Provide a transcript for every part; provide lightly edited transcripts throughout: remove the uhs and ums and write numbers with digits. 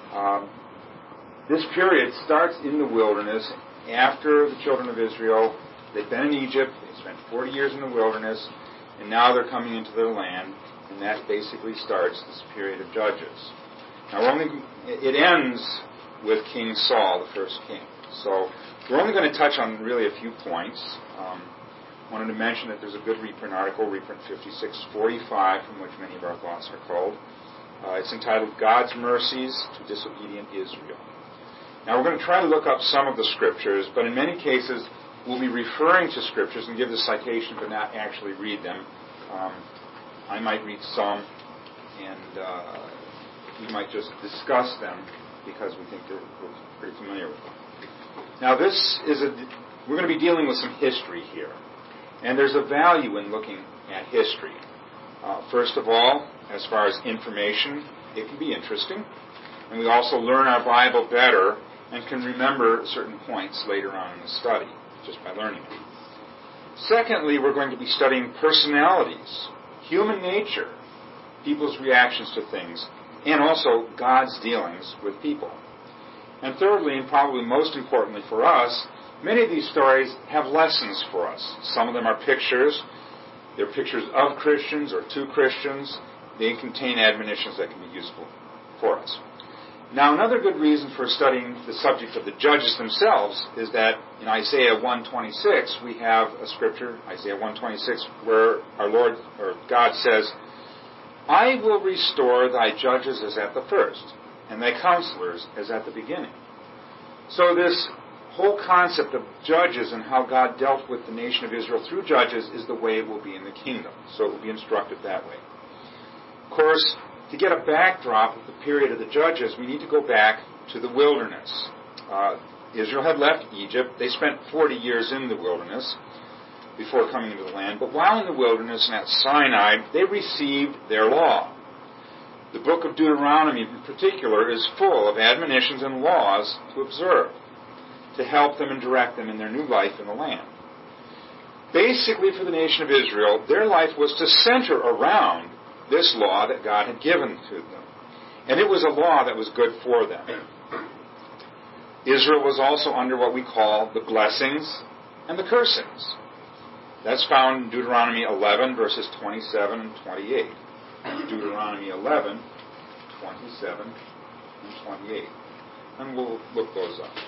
This period starts in the wilderness after the children of Israel. They've been in Egypt. They spent 40 years in the wilderness, and now they're coming into their land, and that basically starts this period of Judges. Now, it ends with King Saul, the first king. So we're only going to touch on really a few points. Wanted to mention that there's a good reprint article, reprint 5645, from which many of our thoughts are culled. It's entitled God's Mercies to Disobedient Israel. Now, we're going to try to look up some of the scriptures, but in many cases, we'll be referring to scriptures and give the citation, but not actually read them. I might read some, and we might just discuss them because we think we're pretty familiar with them. Now, we're going to be dealing with some history here, and there's a value in looking at history. First of all, as far as information, it can be interesting, and we also learn our Bible better and can remember certain points later on in the study, just by learning it. Secondly, we're going to be studying personalities, human nature, people's reactions to things, and also God's dealings with people. And thirdly, and probably most importantly for us, many of these stories have lessons for us. Some of them are pictures. They're pictures of Christians or to Christians. They contain admonitions that can be useful for us. Now, another good reason for studying the subject of the judges themselves is that in Isaiah 1:26 we have a scripture, Isaiah 1:26, where our Lord, or God says, "I will restore thy judges as at the first, and thy counselors as at the beginning." So this whole concept of judges and how God dealt with the nation of Israel through judges is the way it will be in the kingdom. So it will be instructed that way. Of course, to get a backdrop of the period of the judges, we need to go back to the wilderness. Israel had left Egypt. They spent 40 years in the wilderness before coming into the land. But while in the wilderness and at Sinai, they received their law. The book of Deuteronomy in particular is full of admonitions and laws to observe, to help them and direct them in their new life in the land. Basically, for the nation of Israel, their life was to center around this law that God had given to them. And it was a law that was good for them. Israel was also under what we call the blessings and the cursings. That's found in Deuteronomy 11, verses 27 and 28. Deuteronomy 11, 27 and 28. And we'll look those up.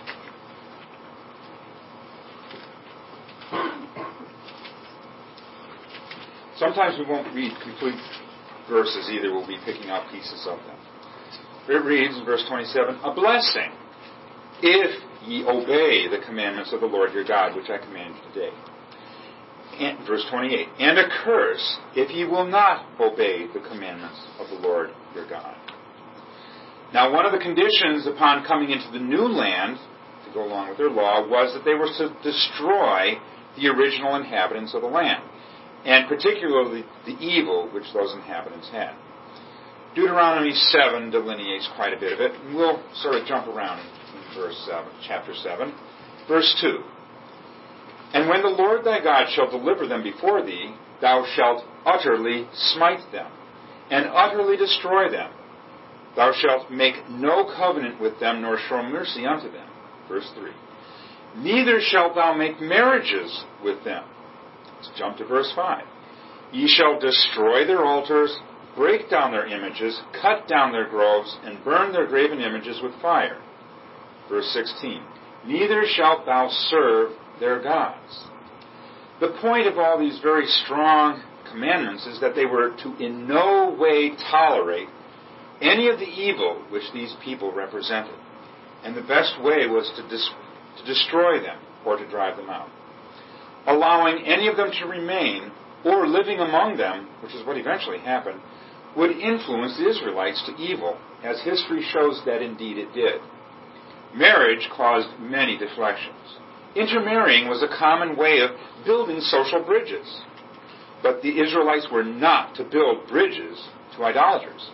Sometimes we won't read complete verses either. We'll be picking out pieces of them. It reads in verse 27, "A blessing, if ye obey the commandments of the Lord your God, which I command you today." And verse 28, "And a curse, if ye will not obey the commandments of the Lord your God." Now, one of the conditions upon coming into the new land, to go along with their law, was that they were to destroy the original inhabitants of the land, and particularly the evil which those inhabitants had. Deuteronomy 7 delineates quite a bit of it, and we'll sort of jump around in verse 7, chapter 7. Verse 2, "And when the Lord thy God shall deliver them before thee, thou shalt utterly smite them, and utterly destroy them. Thou shalt make no covenant with them, nor show mercy unto them." Verse 3, "Neither shalt thou make marriages with them." Let's jump to verse 5. "Ye shall destroy their altars, break down their images, cut down their groves, and burn their graven images with fire." Verse 16. "Neither shalt thou serve their gods." The point of all these very strong commandments is that they were to in no way tolerate any of the evil which these people represented. And the best way was to destroy them or to drive them out. Allowing any of them to remain or living among them, which is what eventually happened, would influence the Israelites to evil, as history shows that indeed it did. Marriage caused many deflections. Intermarrying was a common way of building social bridges. But the Israelites were not to build bridges to idolaters.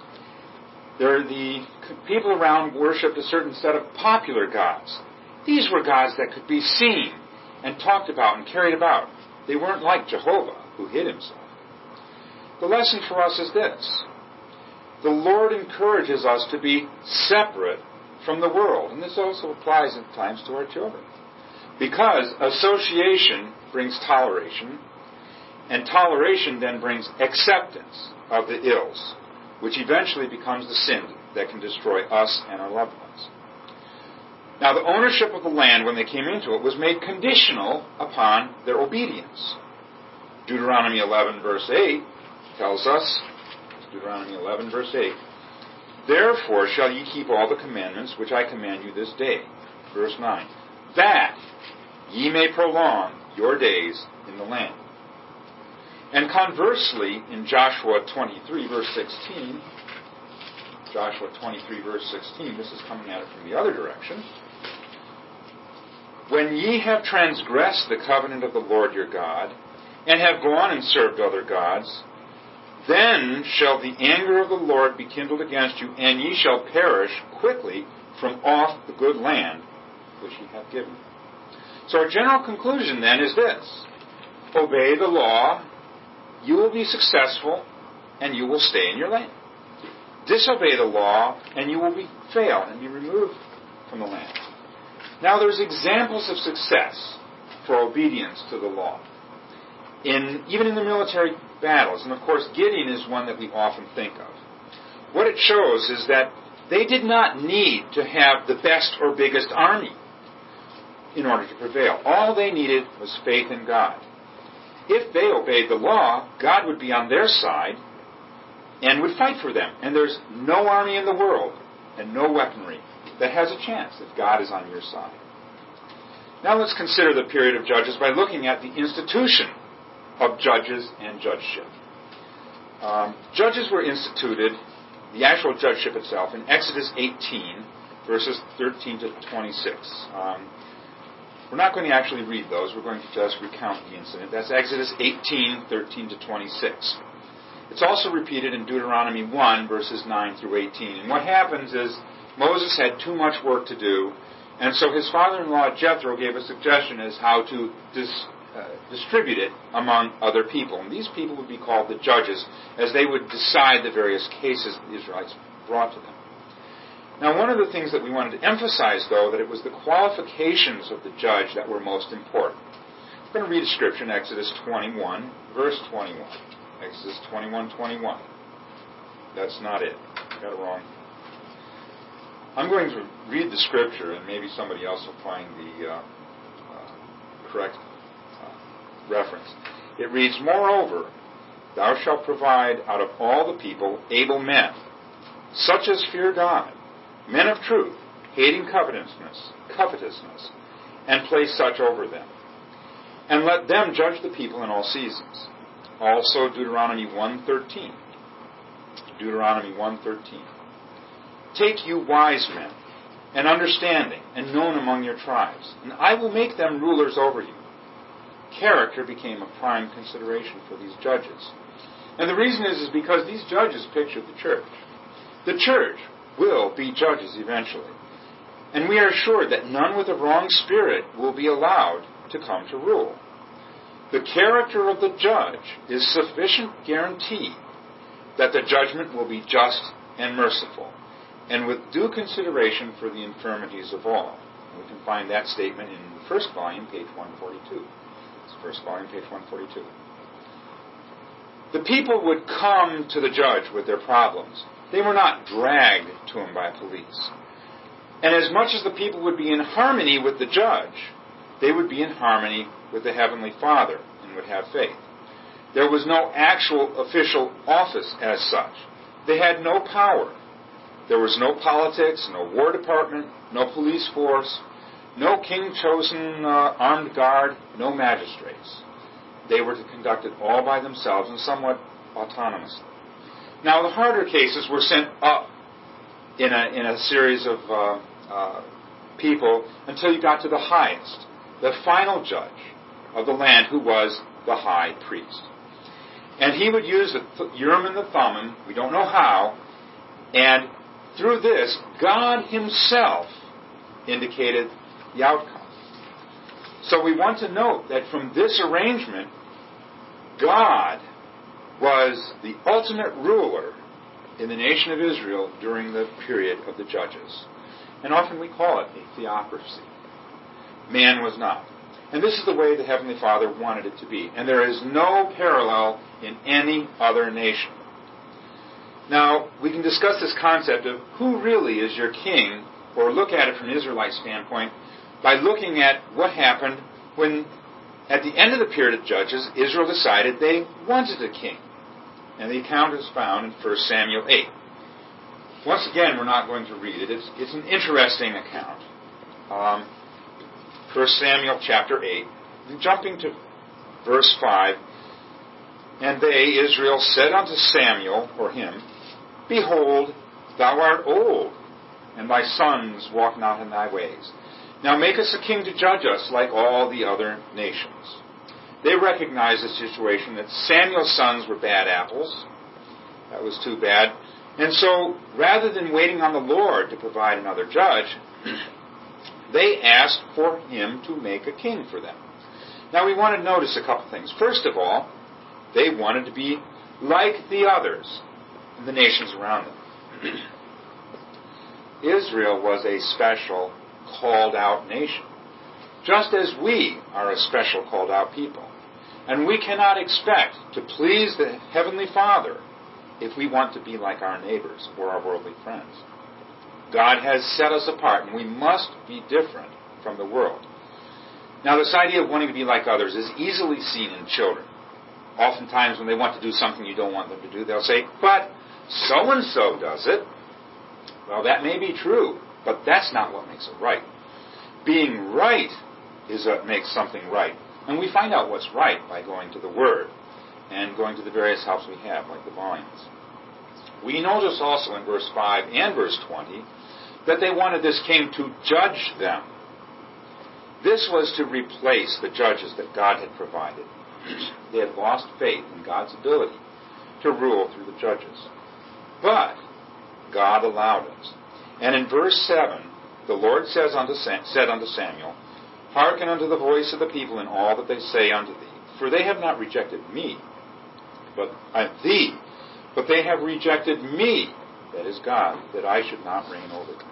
The people around worshipped a certain set of popular gods. These were gods that could be seen and talked about and carried about. They weren't like Jehovah, who hid himself. The lesson for us is this: the Lord encourages us to be separate from the world. And this also applies at times to our children. Because association brings toleration, and toleration then brings acceptance of the ills, which eventually becomes the sin that can destroy us and our loved ones. Now, the ownership of the land when they came into it was made conditional upon their obedience. Deuteronomy 11, verse 8 tells us, Deuteronomy 11, verse 8, "Therefore shall ye keep all the commandments which I command you this day." Verse 9, "that ye may prolong your days in the land." And conversely, in Joshua 23, verse 16, Joshua 23, verse 16, this is coming at it from the other direction. "When ye have transgressed the covenant of the Lord your God, and have gone and served other gods, then shall the anger of the Lord be kindled against you, and ye shall perish quickly from off the good land which he hath given you." So our general conclusion then is this: obey the law, you will be successful, and you will stay in your land. Disobey the law, and you will fail and be removed from the land. Now there's examples of success for obedience to the law, even in the military battles. And of course, Gideon is one that we often think of. What it shows is that they did not need to have the best or biggest army in order to prevail. All they needed was faith in God. If they obeyed the law, God would be on their side and would fight for them. And there's no army in the world and no weaponry that has a chance if God is on your side. Now let's consider the period of Judges by looking at the institution of judges and judgeship. Judges were instituted, the actual judgeship itself, in Exodus 18, verses 13 to 26. We're not going to actually read those. We're going to just recount the incident. That's Exodus 18, 13 to 26. It's also repeated in Deuteronomy 1, verses 9 through 18. And what happens is Moses had too much work to do, and so his father-in-law Jethro gave a suggestion as how to distribute it among other people. And these people would be called the judges, as they would decide the various cases the Israelites brought to them. Now, one of the things that we wanted to emphasize, though, that it was the qualifications of the judge that were most important. We're going to read a scripture in Exodus 21, verse 21. Exodus 21, 21. That's not it. Got it wrong. I'm going to read the scripture, and maybe somebody else will find the correct reference. It reads, "Moreover, thou shalt provide out of all the people able men, such as fear God, men of truth, hating covetousness, and place such over them. And let them judge the people in all seasons." Also Deuteronomy 1:13. Deuteronomy 1:13. "Take you wise men, and understanding, and known among your tribes, and I will make them rulers over you." Character became a prime consideration for these judges. And the reason is because these judges pictured the church. The church will be judges eventually. And we are assured that none with a wrong spirit will be allowed to come to rule. The character of the judge is sufficient guarantee that the judgment will be just and merciful, and with due consideration for the infirmities of all. And we can find that statement in the first volume, page 142. It's the first volume, page 142. The people would come to the judge with their problems. They were not dragged to him by police. And as much as the people would be in harmony with the judge, they would be in harmony with the Heavenly Father and would have faith. There was no actual official office as such. They had no power. There was no politics, no War Department, no police force, no king-chosen armed guard, no magistrates. They were conducted all by themselves and somewhat autonomously. Now, the harder cases were sent up in a series of people until you got to the highest, the final judge of the land, who was the high priest. And he would use the Urim and the Thummim, we don't know how, and through this, God himself indicated the outcome. So we want to note that from this arrangement, God was the ultimate ruler in the nation of Israel during the period of the judges. And often we call it a theocracy. Man was not. And this is the way the Heavenly Father wanted it to be. And there is no parallel in any other nation. Now, we can discuss this concept of who really is your king, or look at it from an Israelite standpoint, by looking at what happened when, at the end of the period of Judges, Israel decided they wanted a king. And the account is found in 1 Samuel 8. Once again, we're not going to read it. It's an interesting account. 1 Samuel chapter 8. Jumping to verse 5. And they, Israel, said unto Samuel, or him, Behold, thou art old, and thy sons walk not in thy ways. Now make us a king to judge us like all the other nations. They recognized the situation that Samuel's sons were bad apples. That was too bad. And so, rather than waiting on the Lord to provide another judge, they asked for him to make a king for them. Now we want to notice a couple things. First of all, they wanted to be like the others in the nations around them. Israel was a special, called-out nation, just as we are a special, called-out people. And we cannot expect to please the Heavenly Father if we want to be like our neighbors or our worldly friends. God has set us apart, and we must be different from the world. Now, this idea of wanting to be like others is easily seen in children. Oftentimes, when they want to do something you don't want them to do, they'll say, but so-and-so does it. Well, that may be true, but that's not what makes it right. Being right is what makes something right. And we find out what's right by going to the Word and going to the various helps we have, like the volumes. We notice also in verse 5 and verse 20 that they wanted this king to judge them. This was to replace the judges that God had provided. They had lost faith in God's ability to rule through the judges. But God allowed it. And in verse 7, the Lord said unto Samuel, Hearken unto the voice of the people in all that they say unto thee, for they have not rejected me, but thee, but they have rejected me, that is God, that I should not reign over them.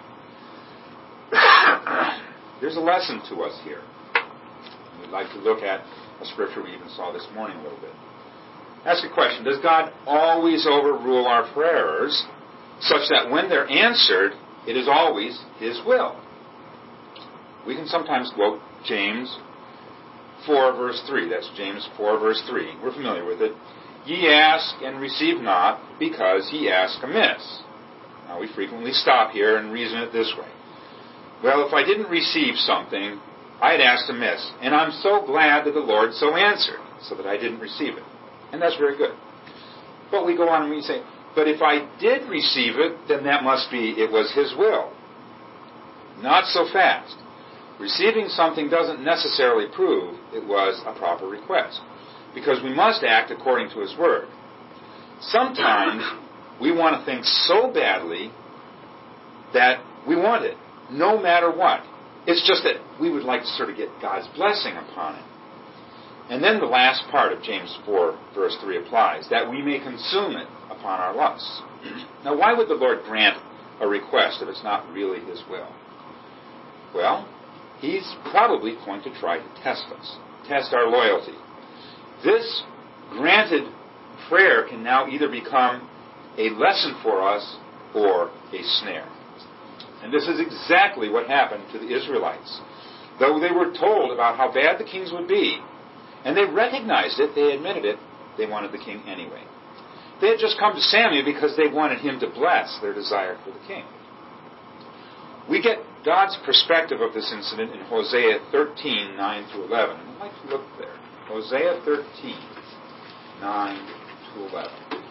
There's a lesson to us here. We'd like to look at a scripture we even saw this morning a little bit. Ask a question. Does God always overrule our prayers such that when they're answered, it is always His will? We can sometimes quote James 4 verse 3. That's James 4 verse 3. We're familiar with it. Ye ask and receive not, because ye ask amiss. Now we frequently stop here and reason it this way. Well, if I didn't receive something, I had asked amiss, and I'm so glad that the Lord so answered, so that I didn't receive it. And that's very good. But we go on and we say, but if I did receive it, then that must be, it was His will. Not so fast. Receiving something doesn't necessarily prove it was a proper request, because we must act according to His Word. Sometimes we want to think so badly that we want it, no matter what. It's just that we would like to sort of get God's blessing upon it. And then the last part of James 4, verse 3 applies, that we may consume it upon our lusts. Now, why would the Lord grant a request if it's not really His will? Well, He's probably going to try to test us, test our loyalty. This granted prayer can now either become a lesson for us or a snare. And this is exactly what happened to the Israelites. Though they were told about how bad the kings would be, and they recognized it, they admitted it, they wanted the king anyway. They had just come to Samuel because they wanted him to bless their desire for the king. We get God's perspective of this incident in Hosea 13, 9 through 11. I'd like to look there. Hosea 13, 9 to 11.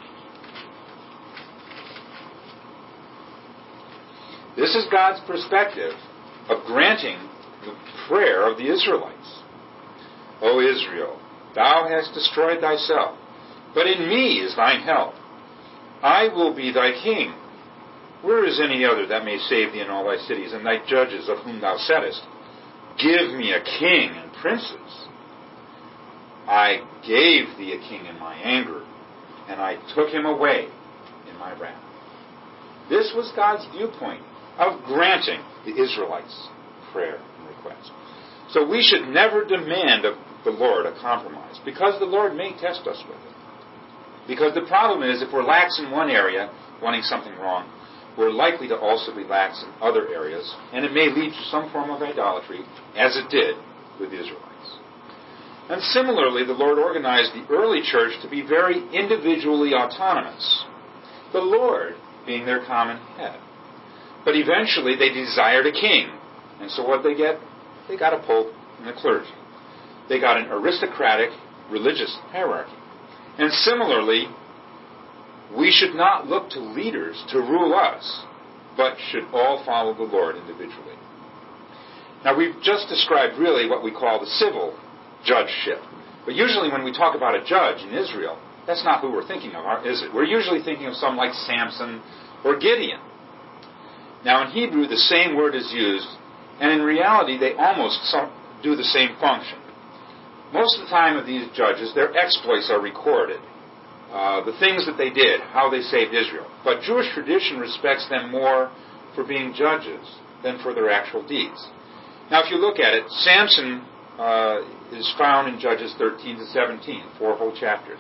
This is God's perspective of granting the prayer of the Israelites. O Israel, thou hast destroyed thyself, but in me is thine help. I will be thy king. Where is any other that may save thee in all thy cities, and thy judges of whom thou saidst, Give me a king and princes? I gave thee a king in my anger, and I took him away in my wrath. This was God's viewpoint of granting the Israelites' prayer and request. So we should never demand of the Lord a compromise, because the Lord may test us with it. Because the problem is, if we're lax in one area, wanting something wrong, we're likely to also be lax in other areas, and it may lead to some form of idolatry, as it did with the Israelites. And similarly, the Lord organized the early church to be very individually autonomous, the Lord being their common head. But eventually they desired a king, and so what they get? They got a pope and a clergy. They got an aristocratic religious hierarchy. And similarly, we should not look to leaders to rule us, but should all follow the Lord individually. Now, we've just described really what we call the civil judgeship. But usually when we talk about a judge in Israel, that's not who we're thinking of, is it? We're usually thinking of someone like Samson or Gideon. Now, in Hebrew, the same word is used, and in reality, they almost do the same function. Most of the time of these judges, their exploits are recorded. The things that they did, how they saved Israel. But Jewish tradition respects them more for being judges than for their actual deeds. Now, if you look at it, Samson is found in Judges 13 to 17, 4 whole chapters.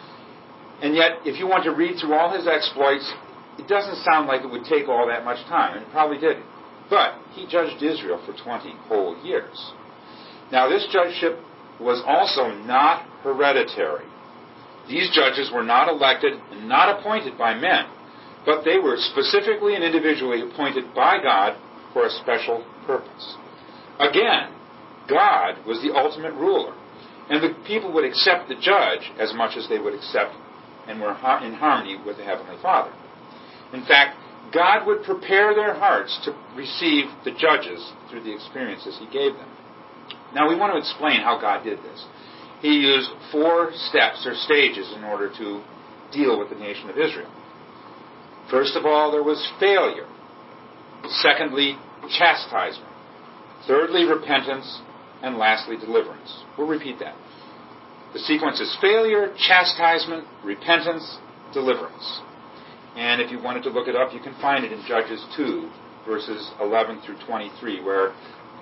And yet, if you want to read through all his exploits, it doesn't sound like it would take all that much time, and it probably didn't. But he judged Israel for 20 whole years. Now, this judgeship was also not hereditary. These judges were not elected and not appointed by men, but they were specifically and individually appointed by God for a special purpose. Again, God was the ultimate ruler, and the people would accept the judge as much as they would accept and were in harmony with the Heavenly Father. In fact, God would prepare their hearts to receive the judges through the experiences He gave them. Now, we want to explain how God did this. He used 4 steps or stages in order to deal with the nation of Israel. First of all, there was failure. Secondly, chastisement. Thirdly, repentance. And lastly, deliverance. We'll repeat that. The sequence is failure, chastisement, repentance, deliverance. And if you wanted to look it up, you can find it in Judges 2, verses 11 through 23, where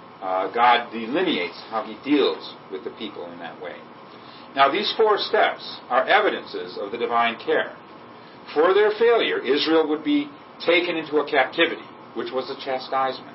God delineates how He deals with the people in that way. Now, these 4 steps are evidences of the divine care. For their failure, Israel would be taken into a captivity, which was a chastisement.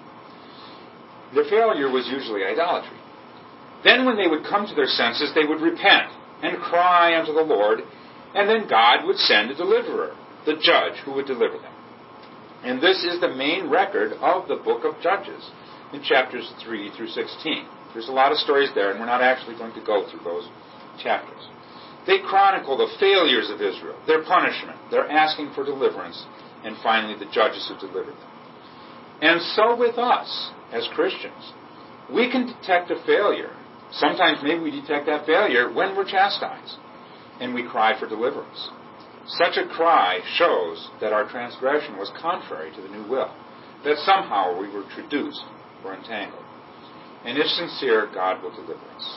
Their failure was usually idolatry. Then when they would come to their senses, they would repent and cry unto the Lord, and then God would send a deliverer, the judge who would deliver them. And this is the main record of the book of Judges in chapters 3 through 16. There's a lot of stories there, and we're not actually going to go through those chapters. They chronicle the failures of Israel, their punishment, their asking for deliverance, and finally the judges who delivered them. And so with us, as Christians, we can detect a failure. Sometimes maybe we detect that failure when we're chastised, and we cry for deliverance. Such a cry shows that our transgression was contrary to the new will, that somehow we were traduced or entangled. And if sincere, God will deliver us.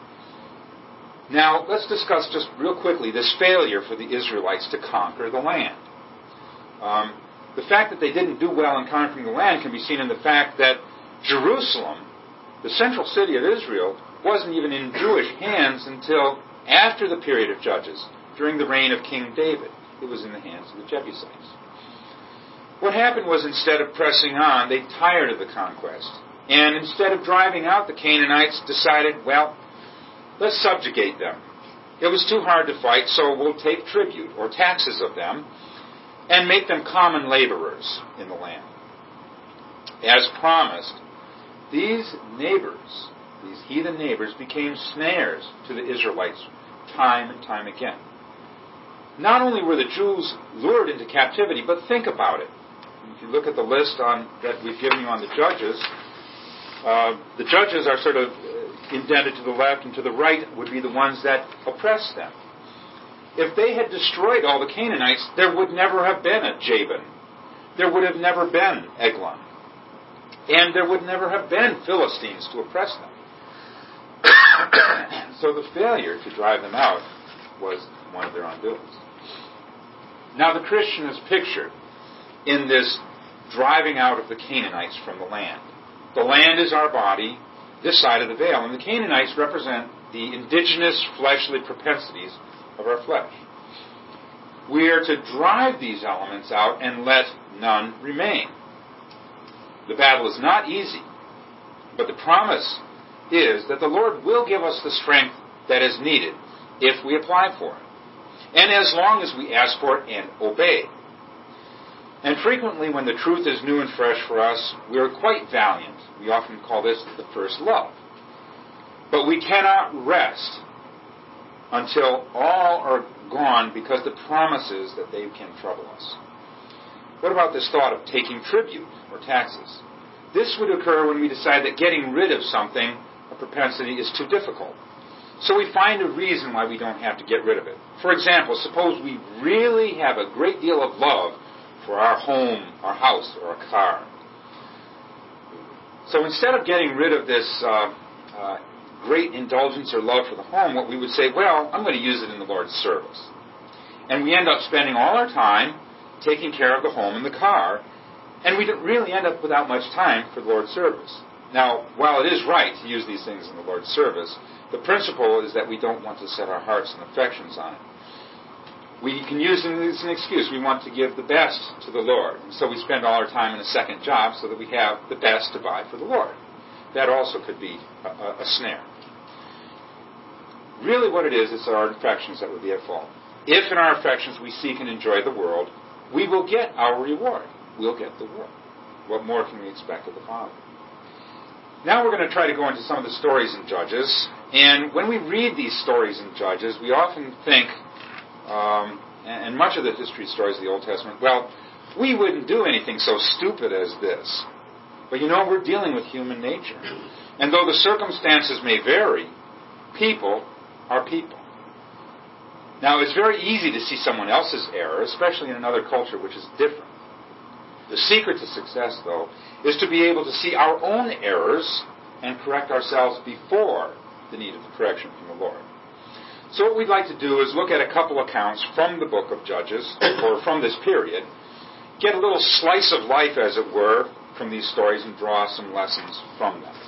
Now, let's discuss just real quickly this failure for the Israelites to conquer the land. The fact that they didn't do well in conquering the land can be seen in the fact that Jerusalem, the central city of Israel, wasn't even in Jewish hands until after the period of Judges, during the reign of King David. It was in the hands of the Jebusites. What happened was, instead of pressing on, they tired of the conquest. And instead of driving out the Canaanites, decided, well, let's subjugate them. It was too hard to fight, so we'll take tribute, or taxes of them, and make them common laborers in the land. As promised, these neighbors, these heathen neighbors, became snares to the Israelites time and time again. Not only were the Jews lured into captivity, but think about it. If you look at the list that we've given you on the judges are sort of indented to the left, and to the right would be the ones that oppressed them. If they had destroyed all the Canaanites, there would never have been a Jabin. There would have never been Eglon. And there would never have been Philistines to oppress them. So the failure to drive them out was one of their undoings. Now the Christian is pictured in this driving out of the Canaanites from the land. The land is our body, this side of the veil, and the Canaanites represent the indigenous fleshly propensities of our flesh. We are to drive these elements out and let none remain. The battle is not easy, but the promise is that the Lord will give us the strength that is needed if we apply for it, and as long as we ask for it and obey. And frequently when the truth is new and fresh for us, we are quite valiant. We often call this the first love. But we cannot rest until all are gone, because the promise is that they can trouble us. What about this thought of taking tribute or taxes? This would occur when we decide that getting rid of something, a propensity, is too difficult. So we find a reason why we don't have to get rid of it. For example, suppose we really have a great deal of love for our home, our house, or a car. So instead of getting rid of this great indulgence or love for the home, what we would say, well, I'm going to use it in the Lord's service. And we end up spending all our time taking care of the home and the car, and we really end up without much time for the Lord's service. Now, while it is right to use these things in the Lord's service, the principle is that we don't want to set our hearts and affections on it. We can use it as an excuse. We want to give the best to the Lord. And so we spend all our time in a second job so that we have the best to buy for the Lord. That also could be a snare. Really what it is our affections that would be at fault. If in our affections we seek and enjoy the world, we will get our reward. We'll get the world. What more can we expect of the Father? Now we're going to try to go into some of the stories in Judges. And when we read these stories in Judges, we often think, and much of the history stories of the Old Testament, well, we wouldn't do anything so stupid as this. But we're dealing with human nature. And though the circumstances may vary, people are people. Now, it's very easy to see someone else's error, especially in another culture which is different. The secret to success, though, is to be able to see our own errors and correct ourselves before the need of correction from the Lord. So what we'd like to do is look at a couple accounts from the book of Judges, or from this period, get a little slice of life, as it were, from these stories and draw some lessons from them.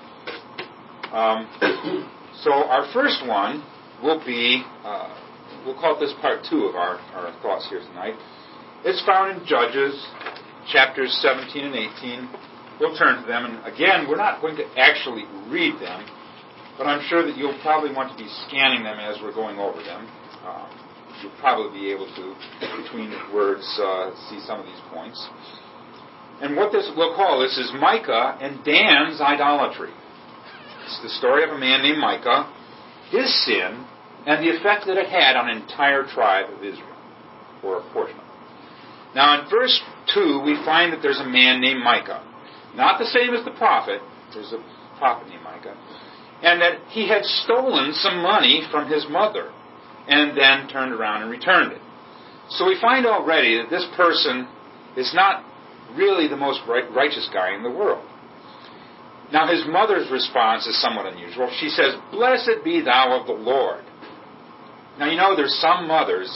So our first one will be, we'll call this part 2 of our thoughts here tonight. It's found in Judges, chapters 17 and 18. We'll turn to them, and again, we're not going to actually read them, but I'm sure that you'll probably want to be scanning them as we're going over them. You'll probably be able to, between the words, see some of these points. And what we'll call this is Micah and Dan's idolatry. It's the story of a man named Micah, his sin, and the effect that it had on an entire tribe of Israel, or a portion of it. Now in verse 2, we find that there's a man named Micah. Not the same as the prophet. There's a prophet named Micah. And that he had stolen some money from his mother, and then turned around and returned it. So we find already that this person is not really the most righteous guy in the world. Now his mother's response is somewhat unusual. She says, "Blessed be thou of the Lord." Now there's some mothers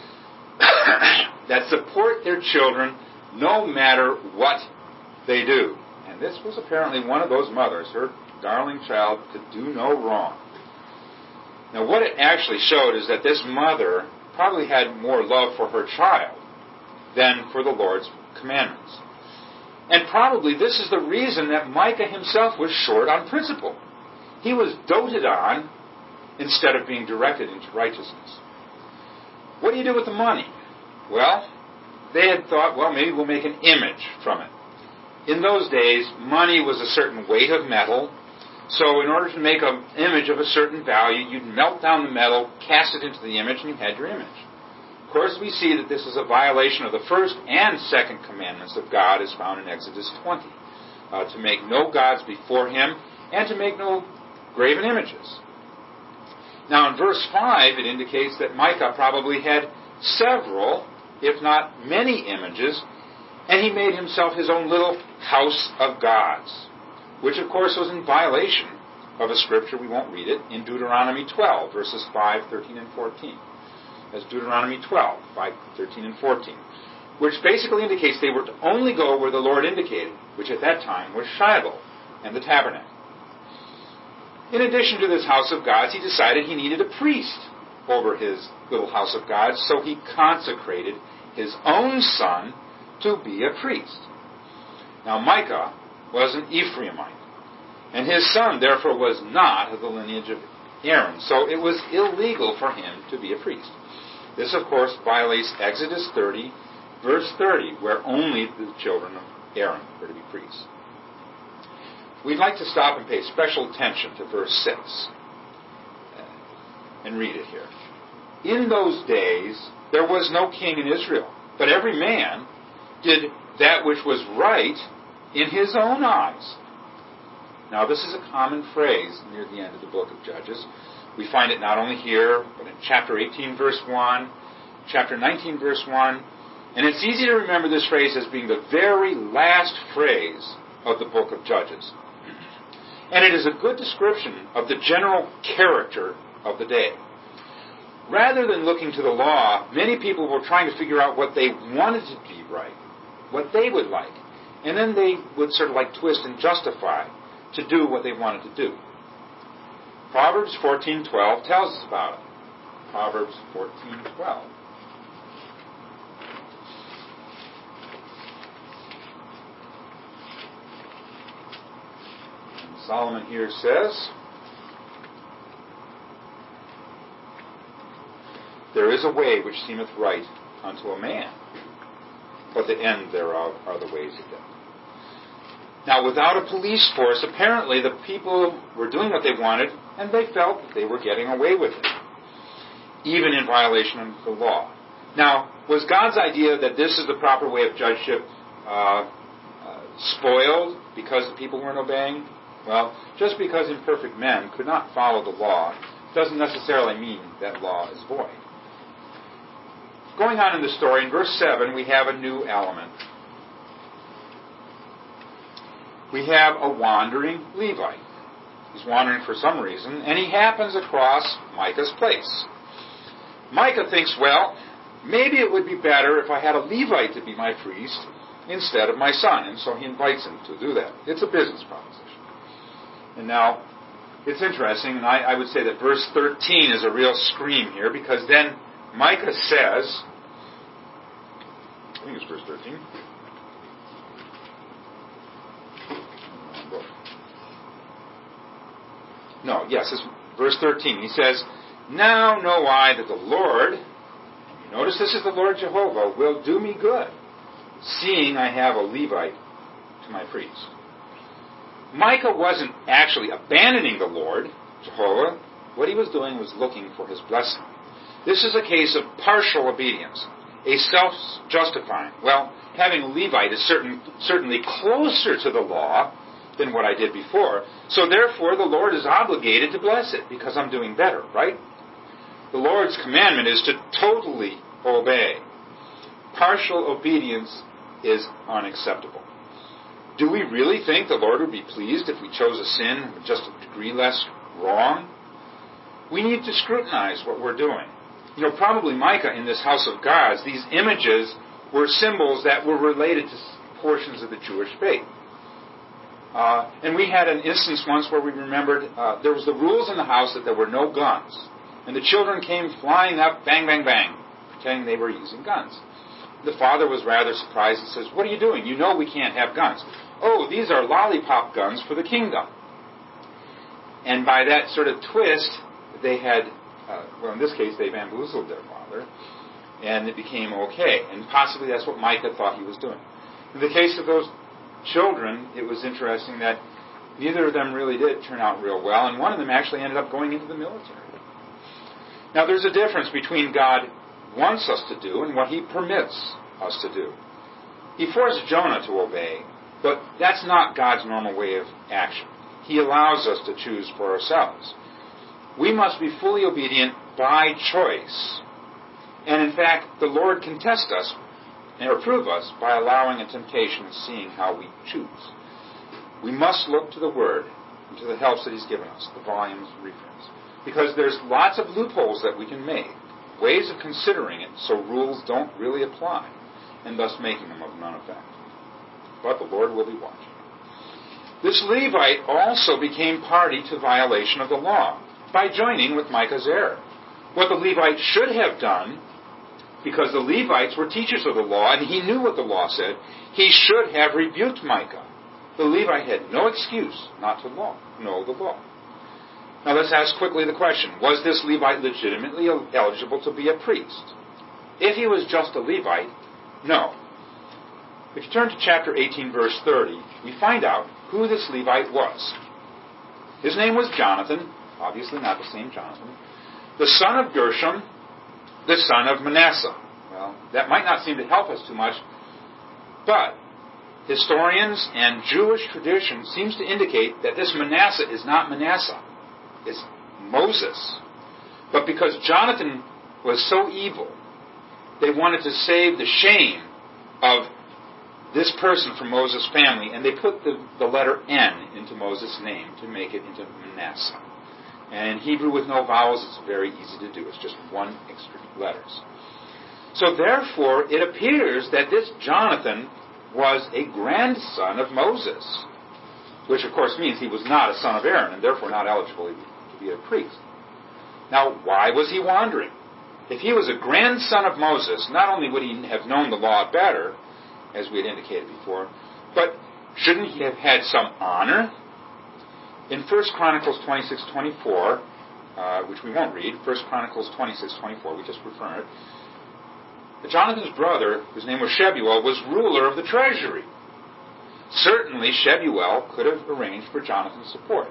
that support their children no matter what they do. And this was apparently one of those mothers. Her darling child could do no wrong. Now what it actually showed is that this mother probably had more love for her child than for the Lord's commandments. And probably this is the reason that Micah himself was short on principle. He was doted on instead of being directed into righteousness. What do you do with the money? Well, they had thought, well, maybe we'll make an image from it. In those days, money was a certain weight of metal. So in order to make an image of a certain value, you'd melt down the metal, cast it into the image, and you had your image. Of course, we see that this is a violation of the first and second commandments of God, as found in Exodus 20. To make no gods before him, and to make no graven images. Now in verse 5, it indicates that Micah probably had several, if not many images, and he made himself his own little house of gods, which of course was in violation of a scripture, we won't read it, in Deuteronomy 12, verses 5, 13, and 14. That's Deuteronomy 12, 5, 13, and 14. which basically indicates they were to only go where the Lord indicated, which at that time was Shiloh and the tabernacle. In addition to this house of God, he decided he needed a priest over his little house of God, so he consecrated his own son to be a priest. Now Micah was an Ephraimite, and his son therefore was not of the lineage of Aaron, so it was illegal for him to be a priest. This, of course, violates Exodus 30, verse 30, where only the children of Aaron were to be priests. We'd like to stop and pay special attention to verse 6 and read it here. In those days there was no king in Israel, but every man did that which was right in his own eyes. Now this is a common phrase near the end of the book of Judges. We find it not only here, but in chapter 18, verse 1, chapter 19, verse 1, and it's easy to remember this phrase as being the very last phrase of the book of Judges. And it is a good description of the general character of the day. Rather than looking to the law, many people were trying to figure out what they wanted to be right, what they would like. And then they would sort of like twist and justify to do what they wanted to do. Proverbs 14:12 tells us about it. Proverbs 14:12. Solomon here says, there is a way which seemeth right unto a man, but the end thereof are the ways of death. Now, without a police force, apparently the people were doing what they wanted, and they felt that they were getting away with it, even in violation of the law. Now, was God's idea that this is the proper way of judgeship spoiled because the people weren't obeying? Well, just because imperfect men could not follow the law doesn't necessarily mean that law is void. Going on in the story, in verse 7, we have a new element. We have a wandering Levite. He's wandering for some reason, and he happens across Micah's place. Micah thinks, well, maybe it would be better if I had a Levite to be my priest instead of my son, and so he invites him to do that. It's a business proposition. And now, it's interesting, and I would say that verse 13 is a real scream here, because then Micah says, I think it's verse 13. No, yes, it's verse 13. He says, now know I that the Lord, and you notice this is the Lord Jehovah, will do me good, seeing I have a Levite to my priest. Micah wasn't actually abandoning the Lord, Jehovah. What he was doing was looking for his blessing. This is a case of partial obedience, a self-justifying. Well, having a Levite is certainly closer to the law than what I did before, so therefore the Lord is obligated to bless it because I'm doing better, right? The Lord's commandment is to totally obey. Partial obedience is unacceptable. Do we really think the Lord would be pleased if we chose a sin just a degree less wrong? We need to scrutinize what we're doing. Probably Micah in this house of God's, these images were symbols that were related to portions of the Jewish faith. And we had an instance once where we remembered there was the rules in the house that there were no guns. And the children came flying up, bang, bang, bang, pretending they were using guns. The father was rather surprised and says, what are you doing? You know we can't have guns. Oh, these are lollipop guns for the kingdom. And by that sort of twist, they had, in this case, they bamboozled their father, and it became okay. And possibly that's what Micah thought he was doing. In the case of those children, it was interesting that neither of them really did turn out real well, and one of them actually ended up going into the military. Now, there's a difference between God wants us to do and what he permits us to do. He forced Jonah to obey, but that's not God's normal way of action. He allows us to choose for ourselves. We must be fully obedient by choice. And in fact, the Lord can test us and approve us by allowing a temptation and seeing how we choose. We must look to the Word and to the helps that he's given us, the volumes and reprints. Because there's lots of loopholes that we can make, ways of considering it so rules don't really apply. and thus making them of none effect. But the Lord will be watching. This Levite also became party to violation of the law by joining with Micah's error. What the Levite should have done, because the Levites were teachers of the law and he knew what the law said, he should have rebuked Micah. The Levite had no excuse not to know the law. Now let's ask quickly the question, was this Levite legitimately eligible to be a priest? If he was just a Levite, no. If you turn to chapter 18, verse 30, we find out who this Levite was. His name was Jonathan, obviously not the same Jonathan, the son of Gershom, the son of Manasseh. Well, that might not seem to help us too much, but historians and Jewish tradition seems to indicate that this Manasseh is not Manasseh. It's Moses. But because Jonathan was so evil, they wanted to save the shame of this person from Moses' family, and they put the letter N into Moses' name to make it into Manasseh. And in Hebrew with no vowels, it's very easy to do. It's just one extra letters. So therefore, it appears that this Jonathan was a grandson of Moses, which of course means he was not a son of Aaron, and therefore not eligible to be a priest. Now, why was he wandering? If he was a grandson of Moses, not only would he have known the law better, as we had indicated before, but shouldn't he have had some honor? In 1 Chronicles 26:24, which we won't read, 1 Chronicles 26:24, we just refer it, Jonathan's brother, whose name was Shebuel, was ruler of the treasury. Certainly Shebuel could have arranged for Jonathan's support.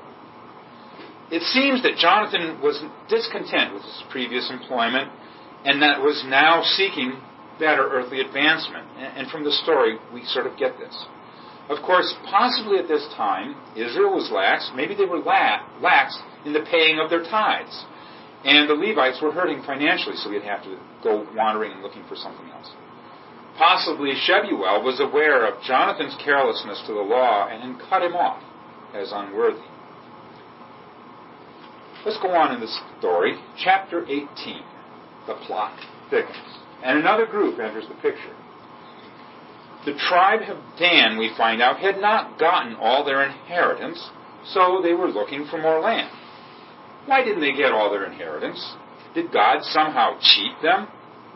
It seems that Jonathan was discontent with his previous employment and that was now seeking better earthly advancement. And from the story, we sort of get this. Of course, possibly at this time, Israel was lax. Maybe they were lax in the paying of their tithes. And the Levites were hurting financially, so he'd have to go wandering and looking for something else. Possibly Shebuel was aware of Jonathan's carelessness to the law and had cut him off as unworthy. Let's go on in the story. Chapter 18. The plot thickens. And another group enters the picture. The tribe of Dan, we find out, had not gotten all their inheritance, so they were looking for more land. Why didn't they get all their inheritance? Did God somehow cheat them?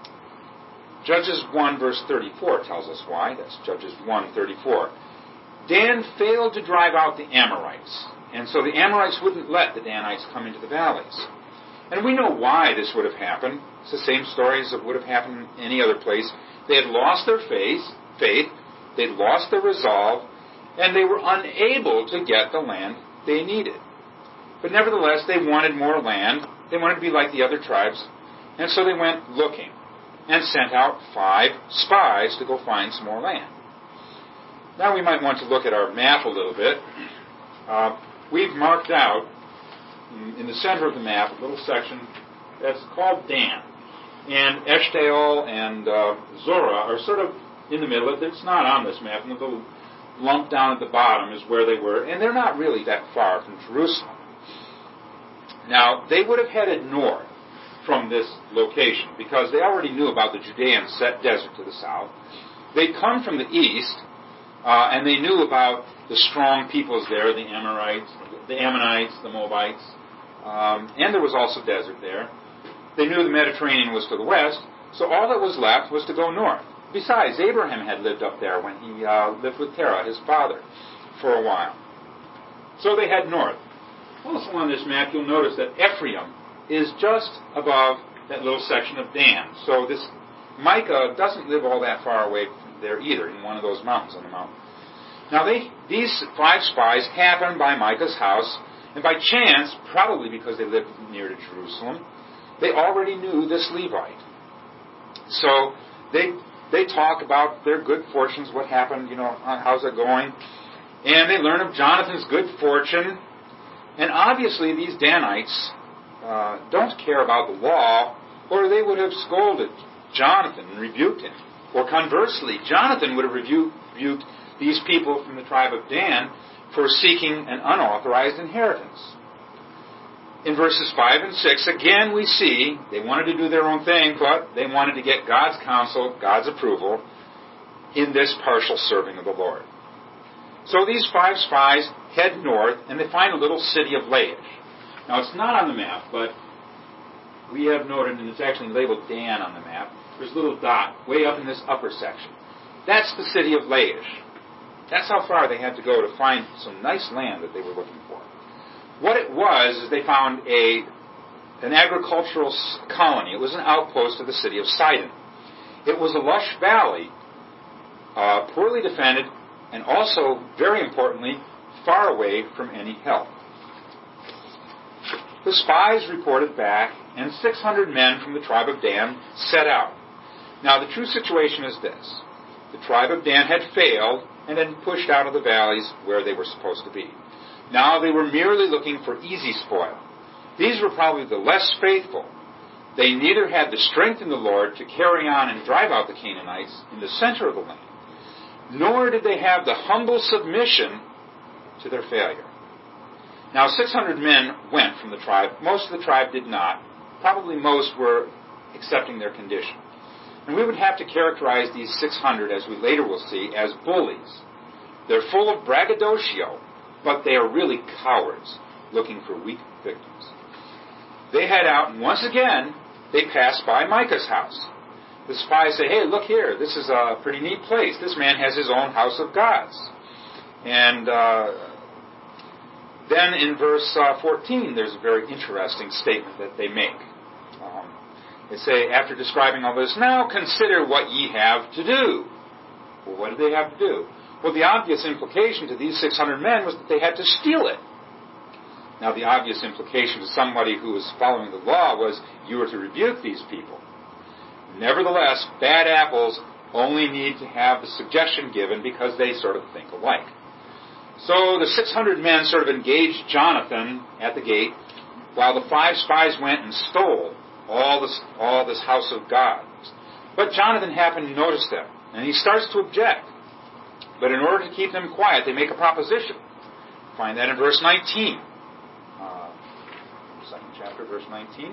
Judges 1 verse 34 tells us why. That's Judges 1:34. Dan failed to drive out the Amorites, and so the Amorites wouldn't let the Danites come into the valleys. And we know why this would have happened. It's the same story as it would have happened in any other place. They had lost their faith, they'd lost their resolve, and they were unable to get the land they needed. But nevertheless, they wanted more land. They wanted to be like the other tribes. And so they went looking and sent out 5 spies to go find some more land. Now we might want to look at our map a little bit. We've marked out in the center of the map a little section that's called Dan. And Eshtaol and Zorah are sort of in the middle. It's not on this map. And the little lump down at the bottom is where they were. And they're not really that far from Jerusalem. Now, they would have headed north from this location because they already knew about the Judean desert to the south. They'd come from the east, and they knew about the strong peoples there, the Amorites, the Ammonites, the Moabites, and there was also desert there. They knew the Mediterranean was to the west, so all that was left was to go north. Besides, Abraham had lived up there when he lived with Terah, his father, for a while. So they head north. Also on this map, you'll notice that Ephraim is just above that little section of Dan. So this Micah doesn't live all that far away from there either, in one of those mountains on the mountain. Now, these 5 spies happened by Micah's house, and by chance, probably because they lived near to Jerusalem, they already knew this Levite. So they talk about their good fortunes, what happened, how's it going, and they learn of Jonathan's good fortune. And obviously these Danites don't care about the law, or they would have scolded Jonathan and rebuked him. Or conversely, Jonathan would have rebuked these people from the tribe of Dan for seeking an unauthorized inheritance. In verses 5 and 6, again we see they wanted to do their own thing, but they wanted to get God's counsel, God's approval. in this partial serving of the Lord. So these 5 spies head north, and they find a little city of Laish. Now, it's not on the map, but we have noted, and it's actually labeled Dan on the map, there's a little dot way up in this upper section. That's the city of Laish. That's how far they had to go to find some nice land that they were looking for. What it was is they found an agricultural colony. It was an outpost of the city of Sidon. It was a lush valley, poorly defended, and also, very importantly, far away from any help. The spies reported back, and 600 men from the tribe of Dan set out. Now, the true situation is this. The tribe of Dan had failed and had pushed out of the valleys where they were supposed to be. Now they were merely looking for easy spoil. These were probably the less faithful. They neither had the strength in the Lord to carry on and drive out the Canaanites in the center of the land, nor did they have the humble submission to their failure. Now 600 men went from the tribe. Most of the tribe did not. Probably most were accepting their condition. And we would have to characterize these 600, as we later will see, as bullies. They're full of braggadocio, but they are really cowards looking for weak victims. They head out, and once again, they pass by Micah's house. The spies say, hey, look here, this is a pretty neat place. This man has his own house of gods. And then in verse 14, there's a very interesting statement that they make. They say, after describing all this, now consider what ye have to do. Well, what did they have to do? Well, the obvious implication to these 600 men was that they had to steal it. Now, the obvious implication to somebody who was following the law was you were to rebuke these people. Nevertheless, bad apples only need to have the suggestion given because they sort of think alike. So the 600 men sort of engaged Jonathan at the gate while the 5 spies went and stole all this house of God. But Jonathan happened to notice them, and he starts to object. But in order to keep them quiet, they make a proposition. Find that in verse 19. Second chapter, verse 19.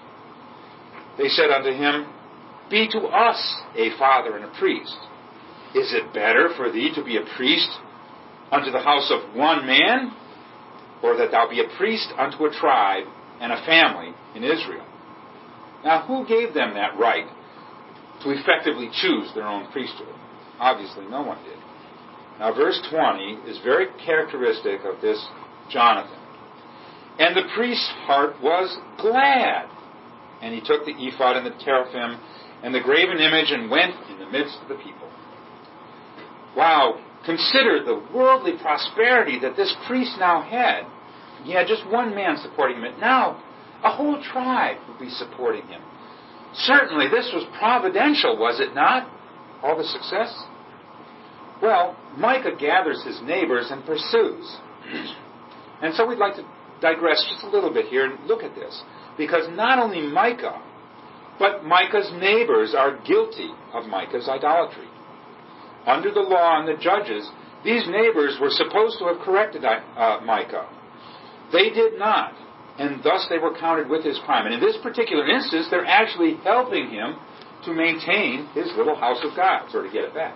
They said unto him, be to us a father and a priest. Is it better for thee to be a priest unto the house of one man, or that thou be a priest unto a tribe and a family in Israel? Now, who gave them that right to effectively choose their own priesthood? Obviously, no one did. Now, verse 20 is very characteristic of this Jonathan. And the priest's heart was glad. And he took the ephod and the teraphim and the graven image and went in the midst of the people. Wow, consider the worldly prosperity that this priest now had. He had just one man supporting him. And now, a whole tribe would be supporting him. Certainly, this was providential, was it not? All the success? Well, Micah gathers his neighbors and pursues. And so we'd like to digress just a little bit here and look at this. Because not only Micah, but Micah's neighbors are guilty of Micah's idolatry. Under the law and the judges, these neighbors were supposed to have corrected Micah. They did not, and thus they were counted with his crime. And in this particular instance, they're actually helping him to maintain his little house of God, or to get it back.